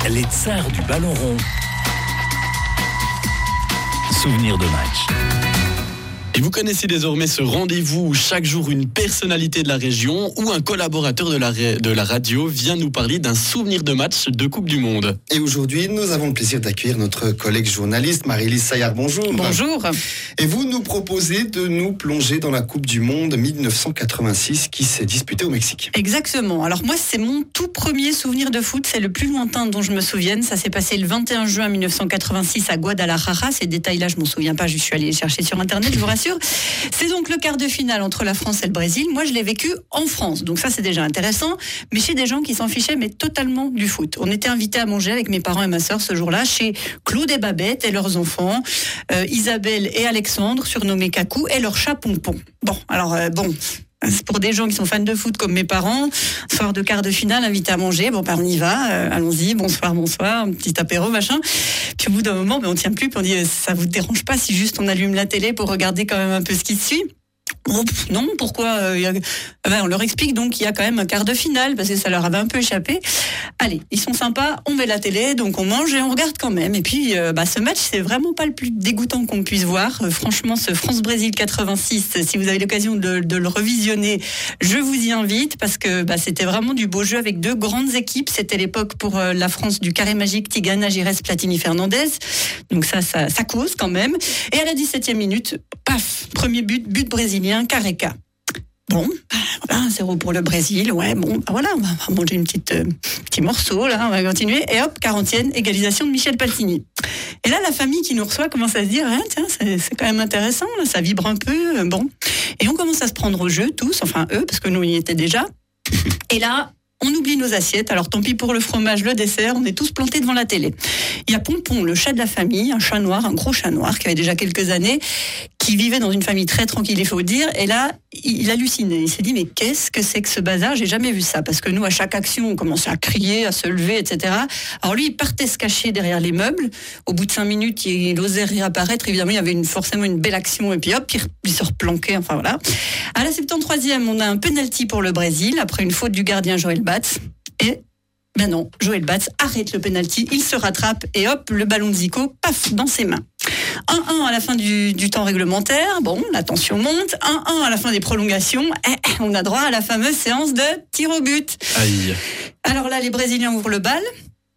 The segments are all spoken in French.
Les tsars du ballon rond. Souvenir de match. Et vous connaissez désormais ce rendez-vous où chaque jour une personnalité de la région ou un collaborateur de la radio vient nous parler d'un souvenir de match de Coupe du Monde. Et aujourd'hui, nous avons le plaisir d'accueillir notre collègue journaliste Marie-Lise Saillard. Bonjour. Bonjour. Et vous nous proposez de nous plonger dans la Coupe du Monde 1986 qui s'est disputée au Mexique. Exactement. Alors moi, c'est mon tout premier souvenir de foot. C'est le plus lointain dont je me souvienne. Ça s'est passé le 21 juin 1986 à Guadalajara. Ces détails-là, je m'en souviens pas. Je suis allée les chercher sur Internet, je vous rassure. C'est donc le quart de finale entre la France et le Brésil. Moi, je l'ai vécu en France, donc ça c'est déjà intéressant, mais chez des gens qui s'en fichaient mais totalement du foot. On était invités à manger avec mes parents et ma sœur ce jour-là chez Claude et Babette et leurs enfants, Isabelle et Alexandre, surnommés Cacou, et leur chat Pompon. C'est pour des gens qui sont fans de foot comme mes parents. Soir de quart de finale, invité à manger. On y va. Allons-y. Bonsoir. Un petit apéro, machin. Puis au bout d'un moment, on tient plus. Puis on dit, ça vous dérange pas si juste on allume la télé pour regarder quand même un peu ce qui suit? Non, pourquoi on leur explique donc qu'il y a quand même un quart de finale parce que ça leur avait un peu échappé. Allez, ils sont sympas, on met la télé, donc on mange et on regarde quand même. Et puis ce match, c'est vraiment pas le plus dégoûtant qu'on puisse voir. Franchement, ce France-Brésil 86, si vous avez l'occasion de le revisionner, je vous y invite parce que c'était vraiment du beau jeu avec deux grandes équipes. C'était l'époque pour la France du carré magique Tigana, Giresse, Platini, Fernandez. Donc ça cause quand même. Et à la 17e minute, paf, premier but brésilien, Careca. Bon, 1-0 pour le Brésil. Ouais, on va manger petit morceau, là, on va continuer. Et hop, 40e, égalisation de Michel Platini. Et là, la famille qui nous reçoit commence à se dire, tiens, c'est quand même intéressant, là, ça vibre un peu, bon. Et on commence à se prendre au jeu, tous, enfin eux, parce que nous, on y était déjà. Et là, on oublie nos assiettes, alors tant pis pour le fromage, le dessert, on est tous plantés devant la télé. Il y a Pompon, le chat de la famille, un chat noir, un gros chat noir, qui avait déjà quelques années, qui vivait dans une famille très tranquille, il faut le dire, et là, il hallucinait. Il s'est dit, mais qu'est-ce que c'est que ce bazar? J'ai jamais vu ça, parce que nous, à chaque action, on commençait à crier, à se lever, etc. Alors lui, il partait se cacher derrière les meubles. Au bout de 5 minutes, il osait réapparaître. Évidemment, il y avait forcément une belle action, et puis hop, il se replanquait, enfin voilà. À la 73e, on a un penalty pour le Brésil, après une faute du gardien Joël Batz. Et non, Joël Batz arrête le penalty, il se rattrape et hop, le ballon de Zico, paf, dans ses mains. 1-1 à la fin du temps réglementaire, bon, la tension monte. 1-1 à la fin des prolongations, on a droit à la fameuse séance de tir au but. Aïe. Alors là, les Brésiliens ouvrent le bal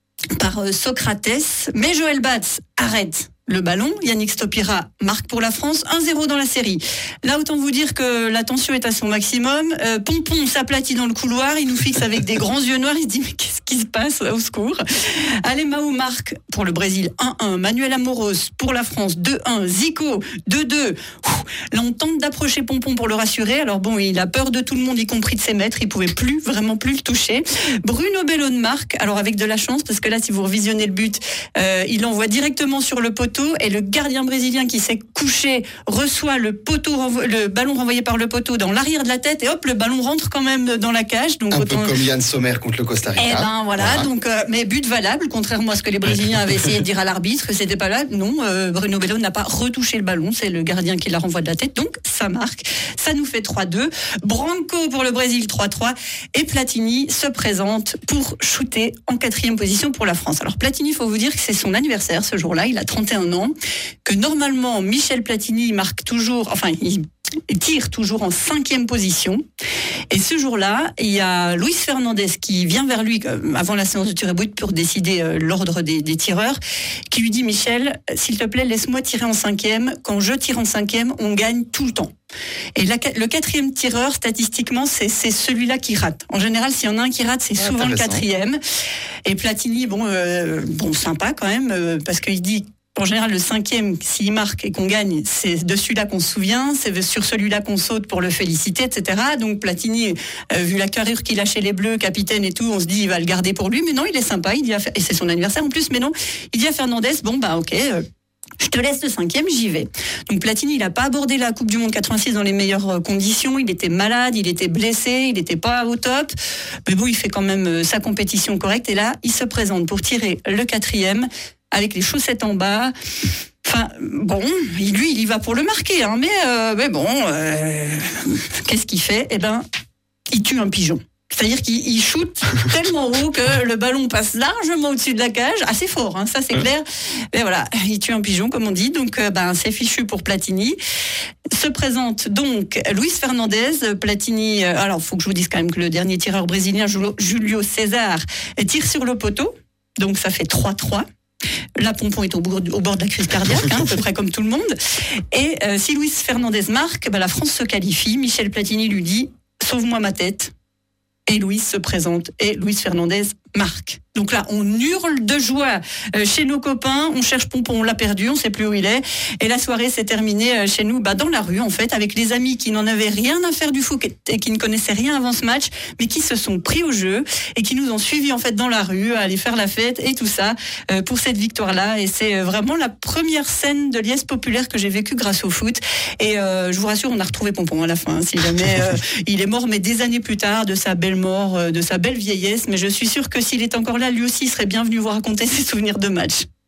par Socrates, mais Joël Batz arrête le ballon. Yannick Stopira marque pour la France, 1-0 dans la série. Là, autant vous dire que la tension est à son maximum. Pompon s'aplatit dans le couloir, il nous fixe avec des grands yeux noirs, il se dit mais qu'est-ce qui se passe, au secours. Alemão marque pour le Brésil 1-1, Manuel Amoros pour la France 2-1, Zico 2-2. Là, on tente d'approcher Pompon pour le rassurer. Alors bon, il a peur de tout le monde, y compris de ses maîtres, il pouvait vraiment plus le toucher. Bruno Bellone marque, alors avec de la chance, parce que là, si vous revisionnez le but, il l'envoie directement sur le poteau. Et le gardien brésilien qui s'est couché reçoit le ballon renvoyé par le poteau dans l'arrière de la tête et hop, le ballon rentre quand même dans la cage. Donc peu comme Yann Sommer contre le Costa Rica. Voilà. Donc, mais but valable, contrairement à ce que les Brésiliens avaient essayé de dire à l'arbitre, que c'était pas là. Non, Bruno Bellone n'a pas retouché le ballon, c'est le gardien qui la renvoie de la tête, donc ça marque. Ça nous fait 3-2. Branco pour le Brésil 3-3 et Platini se présente pour shooter en 4e position pour la France. Alors Platini, il faut vous dire que c'est son anniversaire ce jour-là, il a 31 ans, que normalement Michel Platini marque toujours, il tire toujours en 5e position. Et ce jour-là, il y a Luis Fernandez qui vient vers lui avant la séance de tir et but pour décider l'ordre des tireurs, qui lui dit: Michel, s'il te plaît, laisse-moi tirer en 5e. Quand je tire en 5e, on gagne tout le temps. Et le 4e tireur, statistiquement, c'est celui-là qui rate. En général, s'il y en a un qui rate, c'est souvent le 4e. Et Platini, sympa quand même, parce qu'il dit: en général, le 5e, s'il marque et qu'on gagne, c'est de celui-là qu'on se souvient, c'est sur celui-là qu'on saute pour le féliciter, etc. Donc Platini, vu la carrure qu'il a chez les Bleus, capitaine et tout, on se dit il va le garder pour lui, mais non, il est sympa, il dit et c'est son anniversaire en plus, mais non, il dit à Fernandez, ok, je te laisse le 5e, j'y vais. Donc Platini, il n'a pas abordé la Coupe du Monde 86 dans les meilleures conditions, il était malade, il était blessé, il n'était pas au top, mais bon, il fait quand même sa compétition correcte, et là, il se présente pour tirer le 4e, avec les chaussettes en bas. Enfin, bon, lui, il y va pour le marquer, mais bon, qu'est-ce qu'il fait? Il tue un pigeon. C'est-à-dire qu'il shoot tellement haut que le ballon passe largement au-dessus de la cage, assez fort, hein, ça c'est clair. Mais voilà, il tue un pigeon comme on dit, donc c'est fichu pour Platini. Se présente donc Luis Fernandez, Platini. Alors, faut que je vous dise quand même que le dernier tireur brésilien, Julio César, tire sur le poteau, donc ça fait 3-3. La Pompon est au bord de la crise cardiaque, à peu près comme tout le monde. Et si Luis Fernandez marque, la France se qualifie. Michel Platini lui dit « Sauve-moi ma tête ». Et Luis se présente et Luis Fernandez marque. Donc là, on hurle de joie chez nos copains. On cherche Pompon, on l'a perdu, on ne sait plus où il est. Et la soirée s'est terminée chez nous, dans la rue en fait, avec les amis qui n'en avaient rien à faire du foot et qui ne connaissaient rien avant ce match, mais qui se sont pris au jeu et qui nous ont suivis en fait dans la rue, à aller faire la fête et tout ça pour cette victoire-là. Et c'est vraiment la première scène de liesse populaire que j'ai vécue grâce au foot. Et je vous rassure, on a retrouvé Pompon à la fin. Si jamais il est mort, mais des années plus tard, de sa belle mort, de sa belle vieillesse. Mais je suis sûre que s'il est encore là, lui aussi serait bienvenu vous raconter ses souvenirs de match.